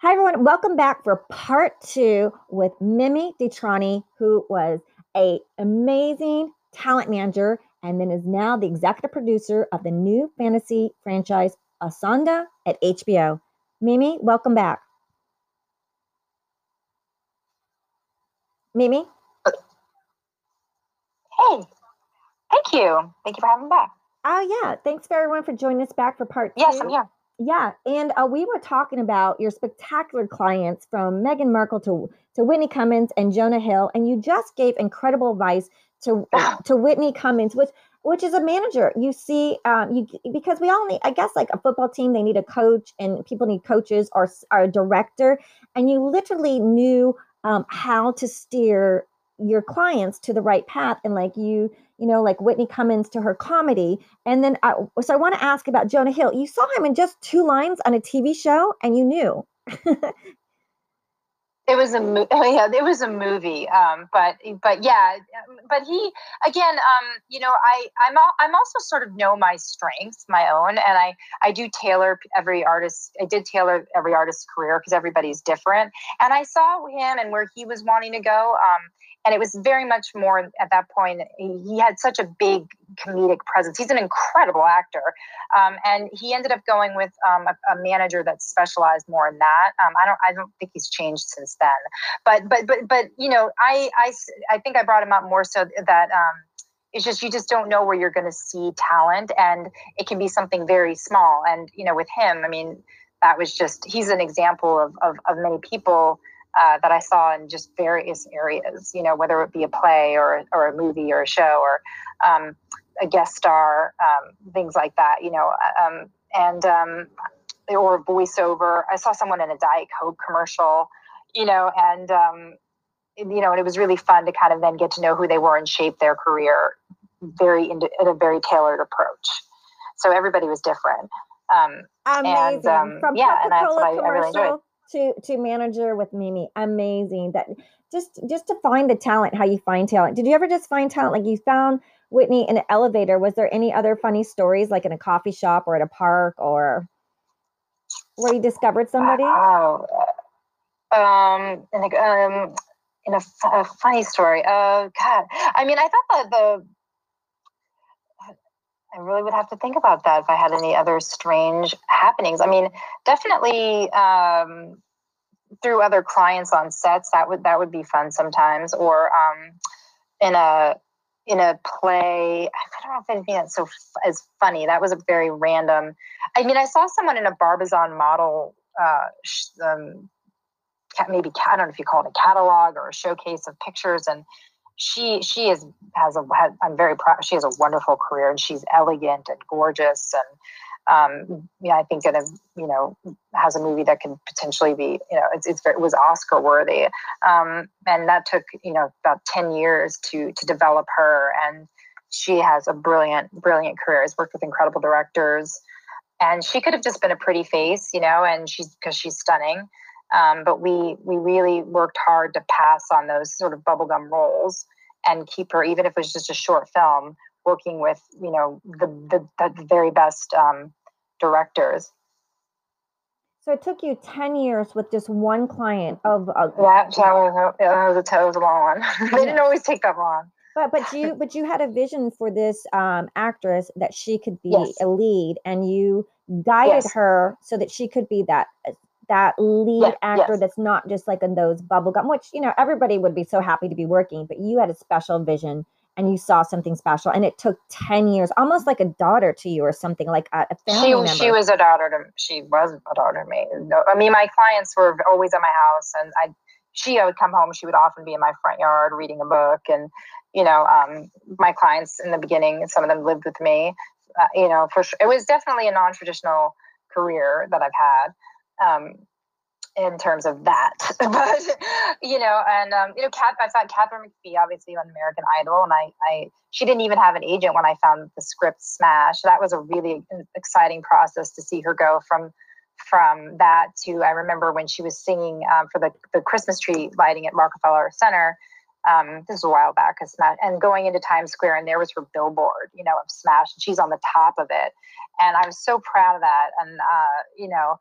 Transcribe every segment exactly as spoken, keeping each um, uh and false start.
Hi, everyone. Welcome back for part two with Mimi Dutrani, who was a amazing talent manager and then is now the executive producer of the new fantasy franchise Asanda at H B O. Mimi, welcome back. Mimi? Hey, thank you. Thank you for having me back. Oh, yeah. Thanks for everyone for joining us back for part two. Yes, I'm here. Yeah, and uh, we were talking about your spectacular clients from Meghan Markle to to Whitney Cummings and Jonah Hill, and you just gave incredible advice to to Whitney Cummings, which which is a manager. You see, um, you because we all need, I guess, like a football team, they need a coach, and people need coaches or, or a director, and you literally knew um, how to steer your clients to the right path, and like you, you know, like Whitney Cummings to her comedy, and then I, so I want to ask about Jonah Hill. You saw him in just two lines on a T V show, and you knew. It was a mo- yeah, it was a movie. Um, but but yeah, but he again. Um, you know, I I'm al- I'm also sort of know my strengths, my own, and I I do tailor every artist. I did tailor every artist's career because everybody's different, and I saw him and where he was wanting to go. Um, and it was very much more at that point. He had such a big comedic presence. He's an incredible actor, um, and he ended up going with um, a, a manager that specialized more in that. Um, I don't I don't think he's changed since then. But but but but you know, I I I think I brought him up more so that um, it's just you just don't know where you're going to see talent, and it can be something very small. And you know, with him, I mean, that was just he's an example of of, of many people. Uh, that I saw in just various areas, you know, whether it be a play or or a movie or a show or um, a guest star, um, things like that, you know, um, and um, or voiceover. I saw someone in a Diet Coke commercial, you know, and um, you know, and it was really fun to kind of then get to know who they were and shape their career very in, in a very tailored approach. So everybody was different. Um, Amazing. and um, From yeah, and that's what Coca-Cola I, I really enjoyed. commercial to to manager with Mimi. Amazing. That just just to find the talent, how you find talent. Did you ever just find talent like you found Whitney in an elevator? Was there any other funny stories like in a coffee shop or at a park or where you discovered somebody? Oh, um, and like, um, in a, a funny story. Uh, God, I mean, I thought that the I really would have to think about that if I had any other strange happenings. I mean, definitely um, through other clients on sets, that would that would be fun sometimes. Or um, in a in a play, I don't know if anything that's so f- is funny. That was a very random. I mean, I saw someone in a Barbizon model, uh, sh- um, maybe I don't know if you call it a catalog or a showcase of pictures, and she she is has a has, I'm very proud. She has a wonderful career, and she's elegant and gorgeous, and um, yeah, I think that you know has a movie that could potentially be you know it's, it's it was Oscar worthy, um, and that took you know about ten years to to develop her, and she has a brilliant brilliant career. Has worked with incredible directors, and she could have just been a pretty face, you know, and she's because she's stunning. Um, but we we really worked hard to pass on those sort of bubblegum roles and keep her, even if it was just a short film, working with you know the the, the very best um, directors. So it took you ten years with just one client of uh, Yeah, so that was, a, that was a, that was a long one. They yeah. didn't always take that long. But but you but you had a vision for this um, actress that she could be Yes. a lead, and you guided Yes. her so that she could be that that lead Yes. actor Yes. that's not just like in those bubblegum, which you know everybody would be so happy to be working, but you had a special vision and you saw something special, and it took ten years, almost like a daughter to you or something, like a, a family She member. she was a daughter to she was a daughter to me. No, I mean, my clients were always at my house, and I she I would come home. She would often be in my front yard reading a book, and you know, um, my clients in the beginning, some of them lived with me. Uh, you know, for sure, it was definitely a non-traditional career that I've had. Um, in terms of that, but you know, and um, you know, Kat, I found Catherine McPhee obviously on American Idol, and I, I, she didn't even have an agent when I found the script smash. That was a really exciting process to see her go from from that to I remember when she was singing um, for the the Christmas tree lighting at Rockefeller Center. Um, this was a while back, and going into Times Square, and there was her billboard, you know, of Smash, and she's on the top of it, and I was so proud of that, and uh, you know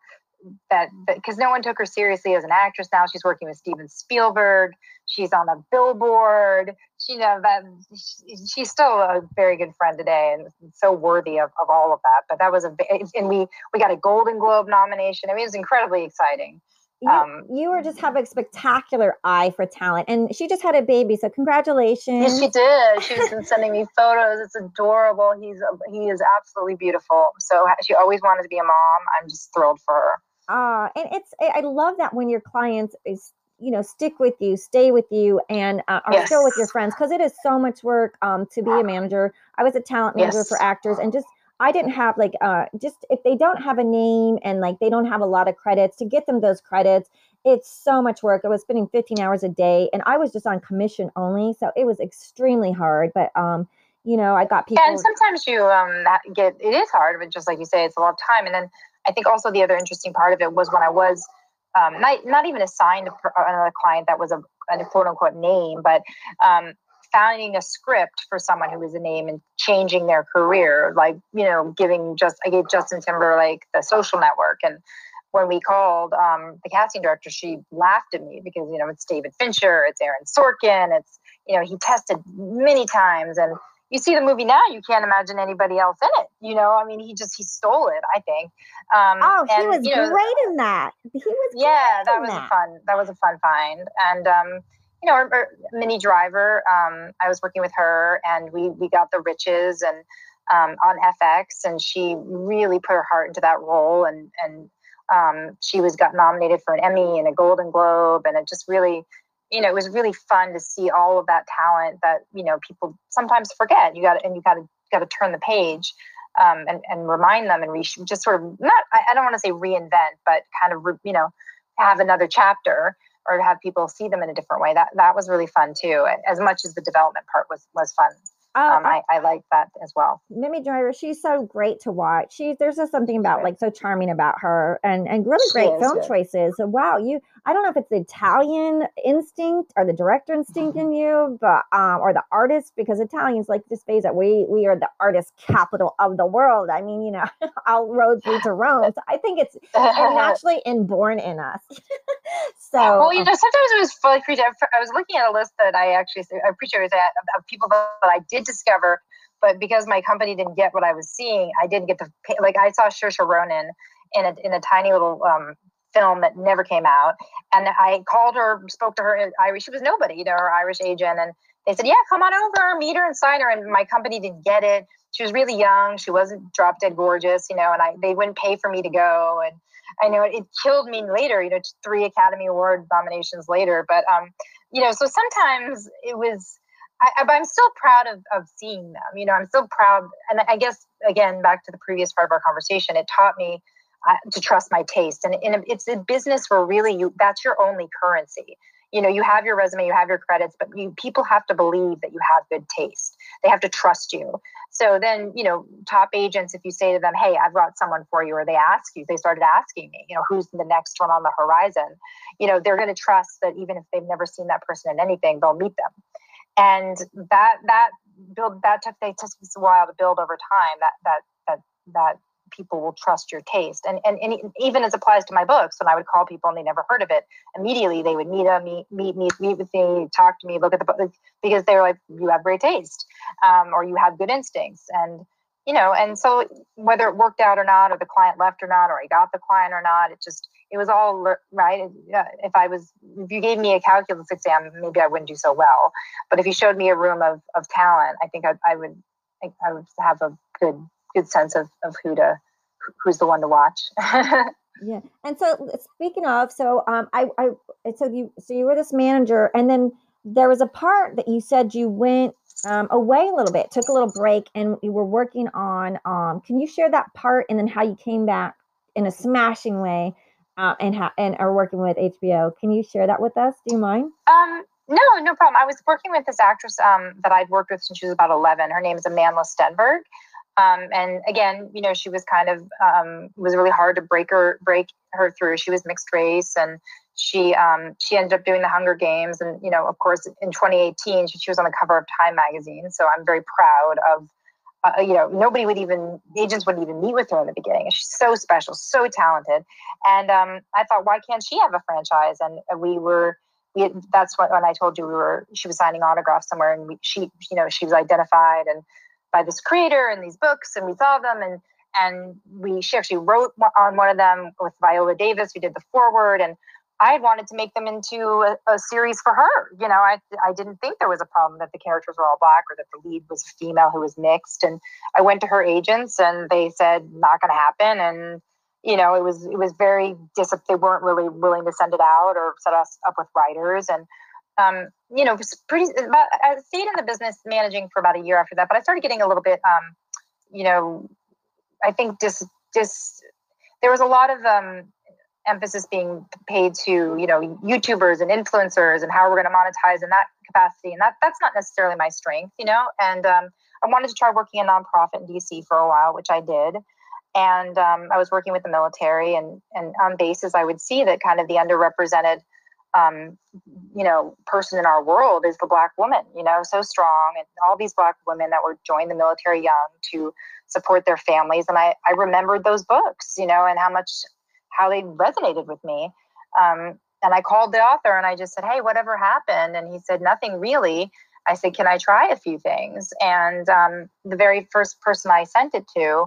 that, because no one took her seriously as an actress. Now she's working with Steven Spielberg. She's on a billboard. She, you know, that she's still a very good friend today, and so worthy of, of all of that. But that was a, and we, we got a Golden Globe nomination. I mean, it was incredibly exciting. You, um, you were just have a spectacular eye for talent, and she just had a baby, so congratulations. Yes, she did. She's been sending me photos. It's adorable. He's he is absolutely beautiful. So she always wanted to be a mom. I'm just thrilled for her. Ah, uh, and it's I love that when your clients is you know stick with you, stay with you, and uh, are yes. still with your friends, because it is so much work um, to be a manager. I was a talent manager yes. for actors, and just. I didn't have like, uh, just if they don't have a name and like they don't have a lot of credits, to get them those credits, it's so much work. I was spending fifteen hours a day, and I was just on commission only. So it was extremely hard, but, um, you know, I got people. And sometimes you um, get, it is hard, but just like you say, it's a lot of time. And then I think also the other interesting part of it was when I was um, not, not even assigned to another client that was a, a quote unquote name, but um, finding a script for someone who was a name and changing their career, like, you know, giving just, I gave Justin Timberlake The Social Network. And when we called um, the casting director, she laughed at me because, you know, it's David Fincher, it's Aaron Sorkin, it's, you know, he tested many times. And you see the movie now, you can't imagine anybody else in it. You know, I mean, he just, he stole it, I think. Um, oh, he and, was you know, great in that. He was Yeah, that was that. a fun, that was a fun find. And, um, you know, our, our Minnie Driver, um, I was working with her, and we we got The Riches and um, on F X, and she really put her heart into that role, and and um, she was got nominated for an Emmy and a Golden Globe, and it just really, you know, it was really fun to see all of that talent that, you know, people sometimes forget. You got and you got to got to turn the page um, and and remind them, and re- just sort of not, I, I don't want to say reinvent, but kind of re, you know, have another chapter, or to have people see them in a different way. That that was really fun too, as much as the development part was was fun. Oh, um, I, I like that as well. Minnie Driver, she's so great to watch. She there's just something about like so charming about her, and and really great she film is, choices. So wow, you I don't know if it's the Italian instinct or the director instinct mm-hmm. in you, but um or the artist, because Italians like to say that we we are the artist capital of the world. I mean, you know, all roads lead to Rome. So I think it's naturally inborn in us. So well, you know, sometimes it was like I was looking at a list that I actually I appreciate that of people that I did discover, but because my company didn't get what I was seeing, I didn't get to pay. Like I saw Saoirse Ronan in a in a tiny little um, film that never came out, and I called her, spoke to her Irish. She was nobody, you know, her Irish agent, and they said, "Yeah, come on over, meet her and sign her." And my company didn't get it. She was really young. She wasn't drop dead gorgeous, you know, and I they wouldn't pay for me to go. And I know it, it killed me later, you know, three Academy Award nominations later. But um, you know, so sometimes it was. I, I'm still proud of, of seeing them. You know, I'm still proud. And I guess, again, back to the previous part of our conversation, it taught me uh, to trust my taste. And in a, it's a business where really you that's your only currency. You know, you have your resume, you have your credits, but you people have to believe that you have good taste. They have to trust you. So then, you know, top agents, if you say to them, hey, I've got someone for you, or they ask you, they started asking me, you know, who's the next one on the horizon? You know, they're going to trust that even if they've never seen that person in anything, they'll meet them. And that that build that took they took us a while to build over time. That that that that people will trust your taste, and and, and even as applies to my books. When I would call people and they never heard of it, immediately they would meet them, meet meet meet meet with me, talk to me, look at the book, because they were like, you have great taste, um, or you have good instincts, and you know. And so whether it worked out or not, or the client left or not, or I got the client or not, it just. It was all right. If I was, if you gave me a calculus exam, maybe I wouldn't do so well. But if you showed me a room of, of talent, I think I, I would, I, I would have a good, good sense of, of who to, who's the one to watch. Yeah. And so speaking of, so um, I, I, so you, so you were this manager, and then there was a part that you said you went um, away a little bit, took a little break, and you were working on. Um, can you share that part, and then how you came back in a smashing way? Uh, and ha- and are working with H B O. Can you share that with us? Do you mind? Um, no, no problem. I was working with this actress um, that I'd worked with since she was about eleven. Her name is Amandla Stenberg. Um, and again, you know, she was kind of, um, it was really hard to break her, break her through. She was mixed race, and she, um, she ended up doing the Hunger Games. And, you know, of course, in twenty eighteen, she, she was on the cover of Time magazine. So I'm very proud of, uh, you know, nobody would even, agents wouldn't even meet with her in the beginning. She's so special, so talented. And um, I thought, why can't she have a franchise? And we were, we had, that's what, when I told you we were, she was signing autographs somewhere, and we, she, you know, she was identified and by this creator and these books, and we saw them, and, and we, she actually wrote on one of them with Viola Davis, who did the foreword. And I had wanted to make them into a, a series for her. You know, I I didn't think there was a problem that the characters were all Black or that the lead was a female who was mixed. And I went to her agents, and they said, not going to happen. And, you know, it was, it was very, dis- they weren't really willing to send it out or set us up with writers. And, um, you know, it was pretty, about, I stayed in the business managing for about a year after that, but I started getting a little bit, um, you know, I think just, just, there was a lot of, um, emphasis being paid to, you know, YouTubers and influencers and how we're going to monetize in that capacity. And that that's not necessarily my strength, you know? And um, I wanted to try working in a nonprofit in D C for a while, which I did. And um, I was working with the military, and, and on bases, I would see that kind of the underrepresented, um, you know, person in our world is the Black woman, you know, so strong. And all these Black women that were joined the military young to support their families. And I, I remembered those books, you know, and how much, how they resonated with me. Um, and I called the author and I just said, hey, whatever happened? And he said, nothing really. I said, can I try a few things? And um, the very first person I sent it to,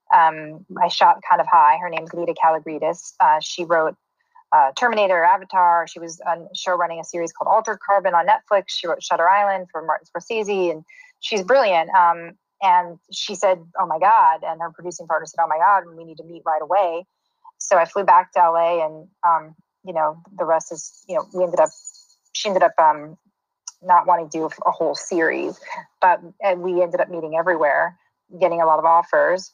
um, I shot kind of high. Her name's Lita Kalogridis. Uh, she wrote uh, Terminator, Avatar. She was on show running a series called Altered Carbon on Netflix. She wrote Shutter Island for Martin Scorsese, and she's brilliant. Um, and she said, oh my God. And her producing partner said, oh my God, we need to meet right away. So I flew back to L A, and, um, you know, the rest is, you know, we ended up, she ended up um, not wanting to do a whole series, but and we ended up meeting everywhere, getting a lot of offers,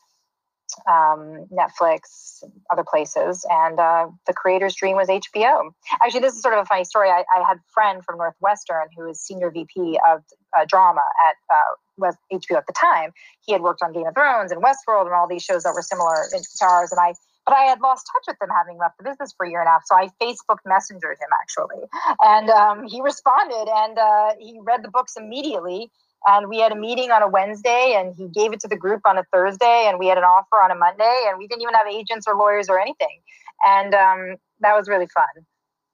um, Netflix, other places. And uh, the creator's dream was H B O. Actually, this is sort of a funny story. I, I had a friend from Northwestern who was senior V P of uh, drama at uh, H B O at the time. He had worked on Game of Thrones and Westworld and all these shows that were similar in stars. And I But I had lost touch with him, having left the business for a year and a half. So I Facebook messengered him, actually. And um, he responded, and uh, he read the books immediately. And we had a meeting on a Wednesday, and he gave it to the group on a Thursday, and we had an offer on a Monday, and we didn't even have agents or lawyers or anything. And um, that was really fun.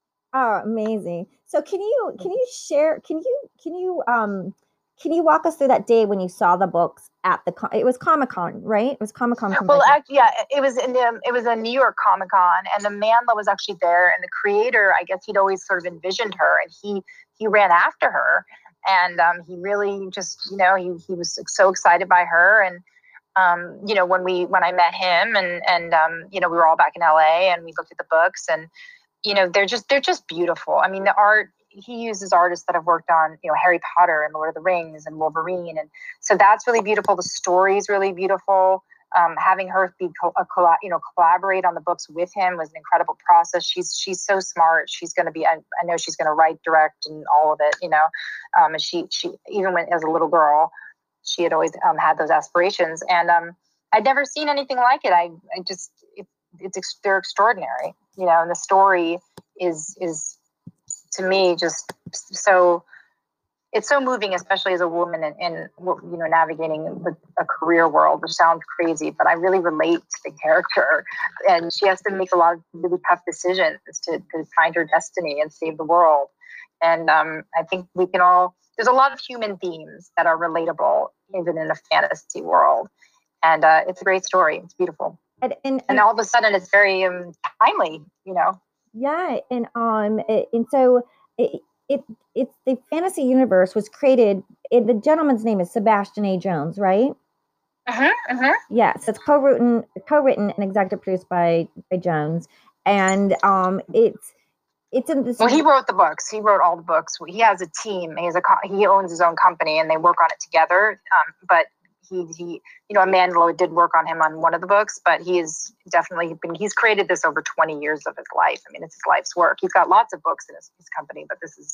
Oh, amazing. So can you can you share can you can you um can you walk us through that day when you saw the books at the con- it was Comic-Con, right? It was Comic-Con. Well, actually, yeah, it was in the, it was a New York Comic-Con, and Amanda was actually there, and the creator, I guess he'd always sort of envisioned her, and he he ran after her, and um, he really just, you know, he he was so excited by her. And um, you know, when we when I met him, and and um, you know, we were all back in L A, and we looked at the books, and you know, they're just they're just beautiful. I mean, the art, he uses artists that have worked on, you know, Harry Potter and Lord of the Rings and Wolverine. And so that's really beautiful. The story is really beautiful. Um, having her be, co- a colla- you know, collaborate on the books with him was an incredible process. She's, she's so smart. She's going to be, I, I know she's going to write, direct, and all of it, you know. Um, and she, she, even when as a little girl, she had always um, had those aspirations. And um, I'd never seen anything like it. I, I just, it, it's, they're extraordinary, you know, and the story is, is, to me, just so, it's so moving, especially as a woman in, in you know, navigating the, a career world, which sounds crazy, but I really relate to the character. And she has to make a lot of really tough decisions to, to find her destiny and save the world. And um, I think we can all, there's a lot of human themes that are relatable, even in a fantasy world. And uh, it's a great story. It's beautiful. And, and, and, and all of a sudden it's very um, timely, you know? Yeah, and um, it, and so it, it it's the fantasy universe was created. It, the gentleman's name is Sebastian A. Jones, right? Uh-huh, uh-huh. Yes, it's co-written, co-written and executive produced by by Jones, and um, it's it's in this. Well, he wrote the books. He wrote all the books. He has a team. He has a he owns his own company, and they work on it together. Um, but he he you know, Amanda did work on him on one of the books, but he is definitely been he's created this over twenty years of his life. I mean, it's his life's work. He's got lots of books in his, his company, but this is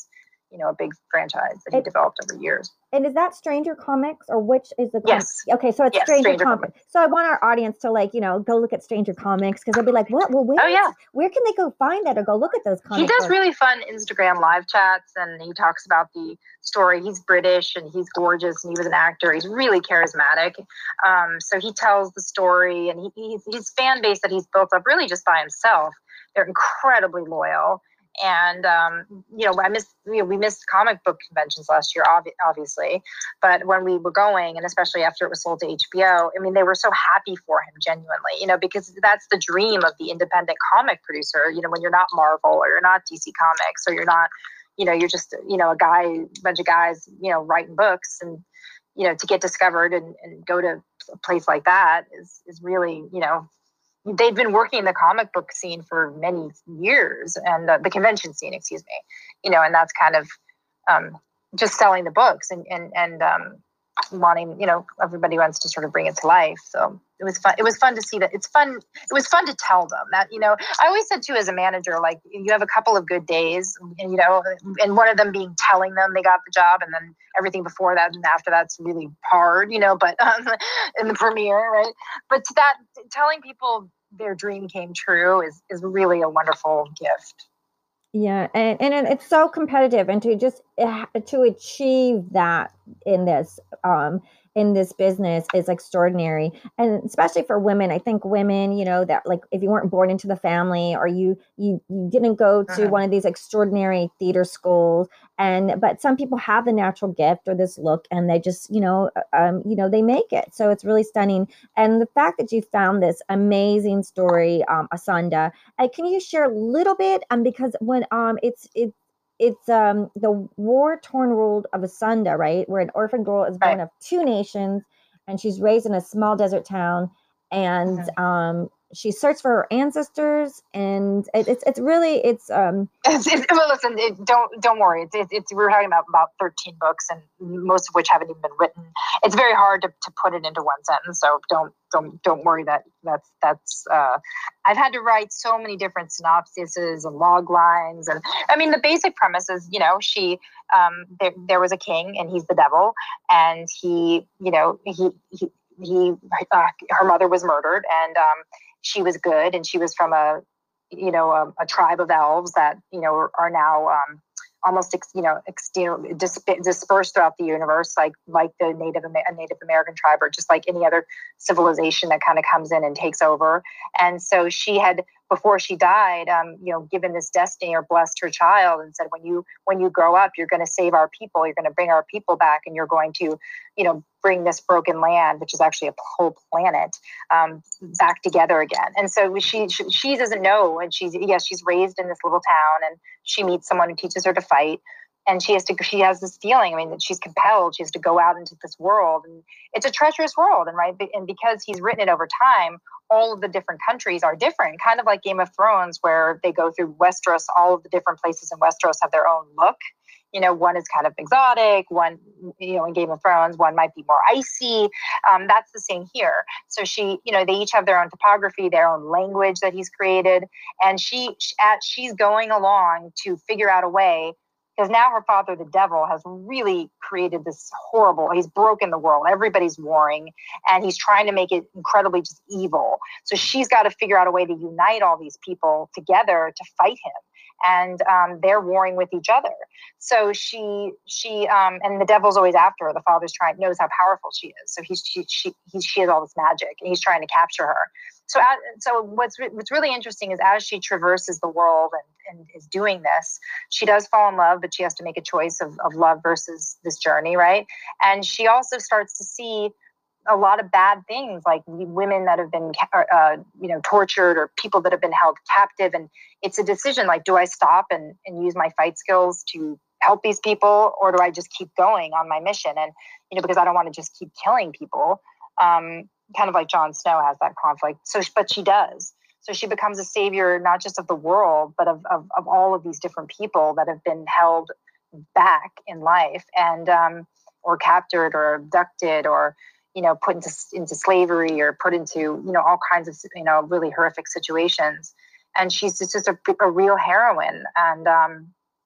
you know, a big franchise that he it, developed over years. And is that Stranger Comics, or which is the? Com- yes. Okay, so it's yes, Stranger, Stranger Comics. Comics. So I want our audience to, like, you know, go look at Stranger Comics, because they'll be like, what? Well, where, oh, yeah. where can they go find that or go look at those comics? He does books? Really fun Instagram live chats, and he talks about the story. He's British and he's gorgeous, and he was an actor. He's really charismatic. Um, so he tells the story, and he, he's, his fan base that he's built up really just by himself. They're incredibly loyal. And, um, you know, I missed, you know, we missed comic book conventions last year, ob- obviously. But when we were going, and especially after it was sold to H B O, I mean, they were so happy for him, genuinely, you know, because that's the dream of the independent comic producer. You know, when you're not Marvel, or you're not D C Comics, or you're not, you know, you're just, you know, a guy, a bunch of guys, you know, writing books, and, you know, to get discovered and, and go to a place like that is, is really, you know, they've been working the comic book scene for many years, and uh, the convention scene, excuse me, you know, and that's kind of um, just selling the books and, and, and um, wanting, you know, everybody wants to sort of bring it to life. So it was fun. It was fun to see that. It's fun. It was fun to tell them that, you know, I always said too, as a manager, like, you have a couple of good days, and, you know, and one of them being telling them they got the job, and then everything before that and after that's really hard, you know, but um, in the premiere, right? But to that, telling people their dream came true is, is really a wonderful gift. Yeah, and, and it's so competitive, and to just to achieve that in this um in this business is extraordinary, and especially for women. I think women, you know, that, like, if you weren't born into the family, or you you you didn't go to uh-huh. one of these extraordinary theater schools, and but some people have the natural gift or this look, and they just, you know, um you know, they make it. So it's really stunning, and the fact that you found this amazing story, um, Asanda. Uh, can you share a little bit? Um, because when um it's it's It's um the war-torn world of Asanda, right? Where an orphan girl is born right. of two nations, and she's raised in a small desert town, and mm-hmm. um she searched for her ancestors, and it, it's it's really it's um. It's, it's, well, listen, it, don't don't worry. It's, it's it's we're talking about about thirteen books, and most of which haven't even been written. It's very hard to, to put it into one sentence, so don't don't don't worry that that's that's. Uh, I've had to write so many different synopsises and log lines, and I mean the basic premise is, you know, she um there there was a king, and he's the devil, and he you know he he he uh, her mother was murdered, and um she was good, and she was from a you know, a, a tribe of elves that, you know, are, are now um, almost, ex, you know, ex, you know dis, dispersed throughout the universe, like like the Native a Native American tribe, or just like any other civilization that kind of comes in and takes over. And so she had, before she died, um, you know, given this destiny, or blessed her child, and said, when you when you grow up, you're going to save our people, you're going to bring our people back, and you're going to, you know, bring this broken land, which is actually a whole planet, um, back together again. And so she, she she doesn't know, and she's yes, she's raised in this little town, and she meets someone who teaches her to fight, and she has to she has this feeling, I mean, that she's compelled, she has to go out into this world, and it's a treacherous world, and right, and because he's written it over time, all of the different countries are different, kind of like Game of Thrones, where they go through Westeros. All of the different places in Westeros have their own look. You know, one is kind of exotic, one, you know, in Game of Thrones, one might be more icy. Um, that's the same here. So she, you know, they each have their own topography, their own language that he's created. And she, she she's going along to figure out a way, because now her father, the devil, has really created this horrible, he's broken the world. Everybody's warring, and he's trying to make it incredibly just evil. So she's got to figure out a way to unite all these people together to fight him. And um, they're warring with each other. So she, she, um, and the devil's always after her. The father's trying, knows how powerful she is. So he's, she, she, he, she has all this magic, and he's trying to capture her. So, as, so what's what's really interesting is, as she traverses the world and, and is doing this, she does fall in love, but she has to make a choice of, of love versus this journey, right? And she also starts to see a lot of bad things, like women that have been, uh, you know, tortured, or people that have been held captive. And it's a decision, like, do I stop and, and use my fight skills to help these people, or do I just keep going on my mission? And, you know, because I don't want to just keep killing people, um, kind of like Jon Snow has that conflict. So, but she does. So she becomes a savior, not just of the world, but of, of, of all of these different people that have been held back in life, and, um, or captured, or abducted, or, you know, put into into slavery, or put into, you know, all kinds of, you know, really horrific situations. And she's just, just a, a real heroine. And um,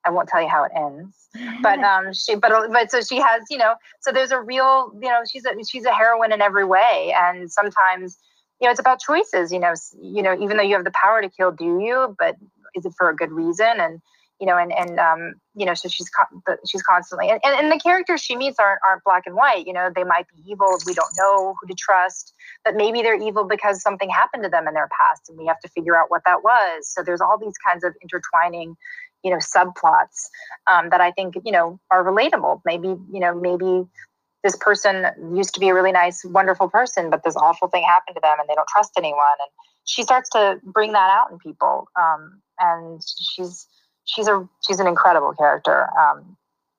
I won't tell you how it ends, but um, she, but but so she has, you know, so there's a real, you know, she's a she's a heroine in every way, and sometimes, you know, it's about choices, you know, you know, even though you have the power to kill, do you? But is it for a good reason? And you know, and and um, you know, so she's con- she's constantly, and, and the characters she meets aren't aren't black and white. You know, they might be evil. We don't know who to trust, but maybe they're evil because something happened to them in their past, and we have to figure out what that was. So there's all these kinds of intertwining, you know, subplots um, that I think, you know, are relatable. Maybe, you know, maybe this person used to be a really nice, wonderful person, but this awful thing happened to them and they don't trust anyone. And she starts to bring that out in people. Um, and she's, she's a, she's an incredible character. Um,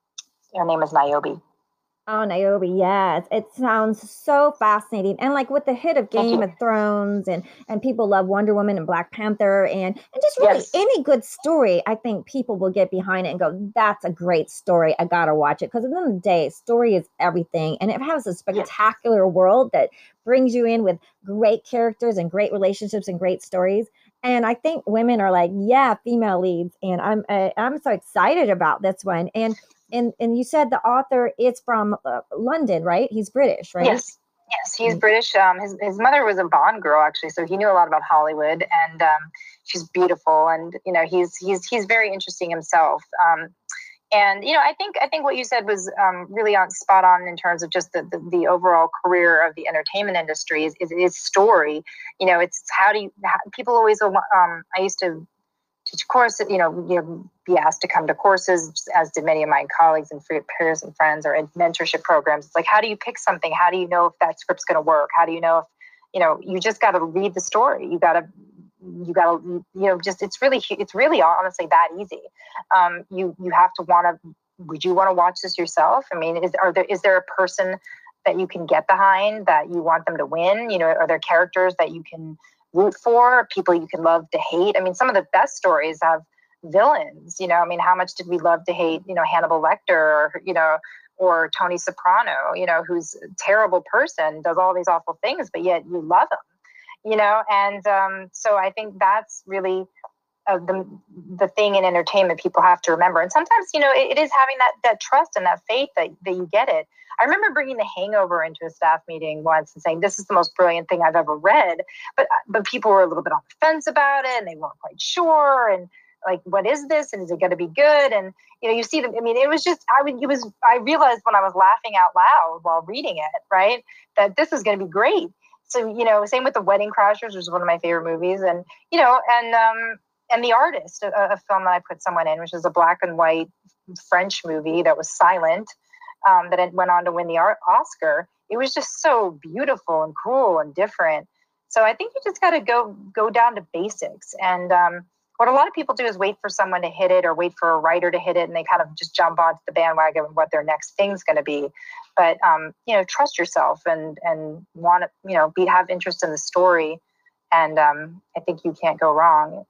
her name is Niobe. Oh, Niobe, yes. It sounds so fascinating. And like with the hit of Game of Thrones and and people love Wonder Woman and Black Panther and and just really yes. any good story, I think people will get behind it and go, that's a great story. I gotta watch it. Because at the end of the day, story is everything. And it has a spectacular yes. world that brings you in with great characters and great relationships and great stories. And I think women are like, yeah, female leads. And I'm uh, I'm so excited about this one. And And and you said the author is from uh, London, right? He's British, right? Yes, yes, he's British. Um, his his mother was a Bond girl, actually, so he knew a lot about Hollywood. And um, she's beautiful, and you know, he's he's he's very interesting himself. Um, and you know, I think I think what you said was um, really on spot on in terms of just the, the the overall career of the entertainment industry is is, is story. You know, it's how do you how, people always um I used to teach courses, you know, you know, be asked to come to courses, as did many of my colleagues and peers and friends, or in mentorship programs. It's like, how do you pick something? How do you know if that script's going to work? How do you know if, you know, you just got to read the story. You got to, you got to, you know, just, it's really, it's really honestly that easy. Um, you, you have to want to, would you want to watch this yourself? I mean, is, are there, is there a person that you can get behind that you want them to win? You know, are there characters that you can root for, people you can love to hate? I mean, some of the best stories have villains, you know, I mean, how much did we love to hate, you know, Hannibal Lecter, or, you know, or Tony Soprano, you know, who's a terrible person, does all these awful things, but yet you love him, you know? And um, so I think that's really uh, the the thing in entertainment people have to remember. And sometimes, you know, it, it is having that that trust and that faith that, that you get it. I remember bringing The Hangover into a staff meeting once and saying, this is the most brilliant thing I've ever read. But but people were a little bit on the fence about it, and they weren't quite sure. And like, what is this? And is it going to be good? And, you know, you see them. I mean, it was just, I would, it was, I realized when I was laughing out loud while reading it, right, that this is going to be great. So, you know, same with The Wedding Crashers, which is one of my favorite movies. And, you know, and, um, and The Artist, a, a film that I put someone in, which is a black and white French movie that was silent, um, that went on to win the art Oscar. It was just so beautiful and cool and different. So I think you just got to go, go down to basics. And, um, what a lot of people do is wait for someone to hit it, or wait for a writer to hit it, and they kind of just jump onto the bandwagon of what their next thing's going to be. But um, you know, trust yourself and and want to, you know, be have interest in the story, and um, I think you can't go wrong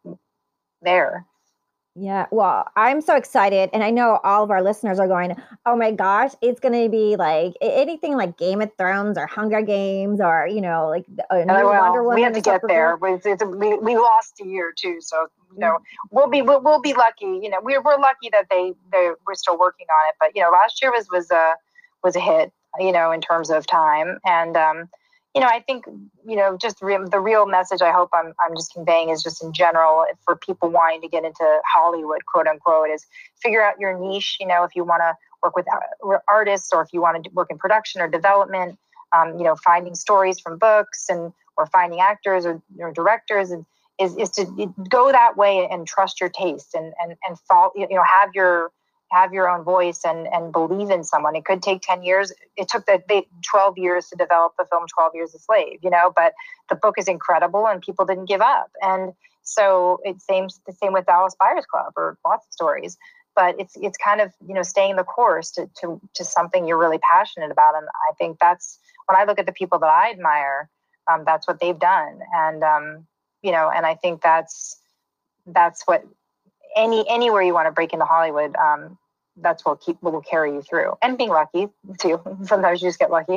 there. Yeah, well, I'm so excited, and I know all of our listeners are going, oh my gosh, it's going to be like anything like Game of Thrones or Hunger Games, or, you know, like a new oh, well, Wonder Woman. We have to get there. We, we, we lost a year too, so you know, we'll be we'll, we'll be lucky. You know, we're we're lucky that they they we're still working on it. But you know, last year was was a was a hit. You know, in terms of time, and um, you know, I think, you know, just re- the real message I hope I'm I'm just conveying is just in general for people wanting to get into Hollywood, quote unquote, is figure out your niche. You know, if you want to work with artists, or if you want to work in production or development, um, you know, finding stories from books, and or finding actors or, or directors, and is is to go that way and trust your taste, and and and follow, you know, have your have your own voice, and and believe in someone. It could take ten years. It took the they, twelve years to develop the film twelve Years a Slave, you know, but the book is incredible and people didn't give up. And so it's same, the same with Dallas Buyers Club or lots of stories, but it's, it's kind of, you know, staying the course to, to, to something you're really passionate about. And I think that's, when I look at the people that I admire, um, that's what they've done. And, um, you know, and I think that's, that's what any, anywhere you want to break into Hollywood, um, that's what keep what will carry you through, and being lucky too. Sometimes you just get lucky.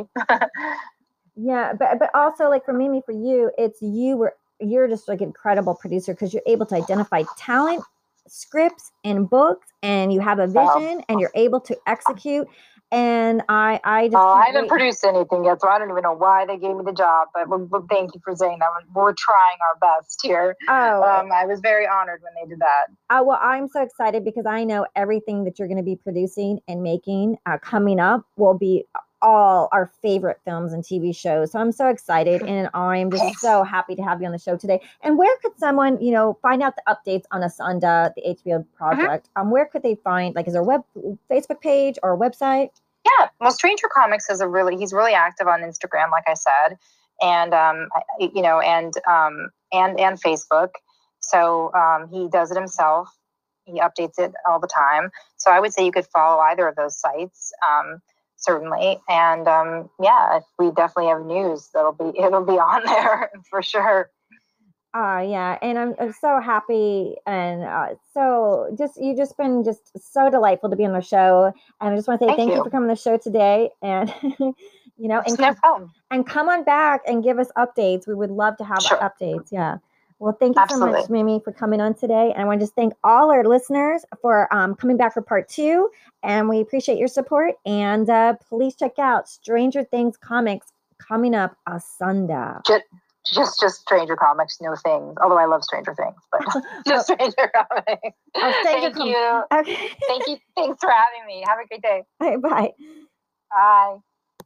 Yeah, but but also, like for Mimi, for you, it's you were you're just like an incredible producer because you're able to identify talent scripts and books, and you have a vision, Oh. and you're able to execute. And I, I just Oh, can't I haven't wait. produced anything yet, so I don't even know why they gave me the job. But, but, but thank you for saying that. We're trying our best here. Oh, Um, I was very honored when they did that. Uh, well, I'm so excited because I know everything that you're going to be producing and making uh, coming up will be all our favorite films and T V shows. So I'm so excited, and I'm just Thanks. so happy to have you on the show today. And where could someone, you know, find out the updates on Asunda, the H B O project? Mm-hmm. Um, where could they find, like, is there a web Facebook page or a website? Yeah, well, Stranger Comics is a really he's really active on Instagram, like I said, and um, you know, and um, and and Facebook. So um, he does it himself. He updates it all the time. So I would say you could follow either of those sites, um, certainly. And um, yeah, if we definitely have news, that'll be it'll be on there for sure. Uh, yeah, and I'm, I'm so happy, and uh, so just you just been just so delightful to be on the show, and I just want to say thank, thank you. you for coming on the show today, and you know, and no problem. And come on back and give us updates. We would love to have sure. updates. Yeah. Well, thank you Absolutely. so much, Mimi, for coming on today. And I want to just thank all our listeners for um, coming back for part two. And we appreciate your support. And uh, please check out Stranger Things Comics coming up Asunda. Just, just, just Stranger Comics, no things. Although I love Stranger Things, but just Stranger Comics. Oh, Stranger Thank Com- you. Okay. Thank you. Thanks for having me. Have a great day. All right, bye. Bye.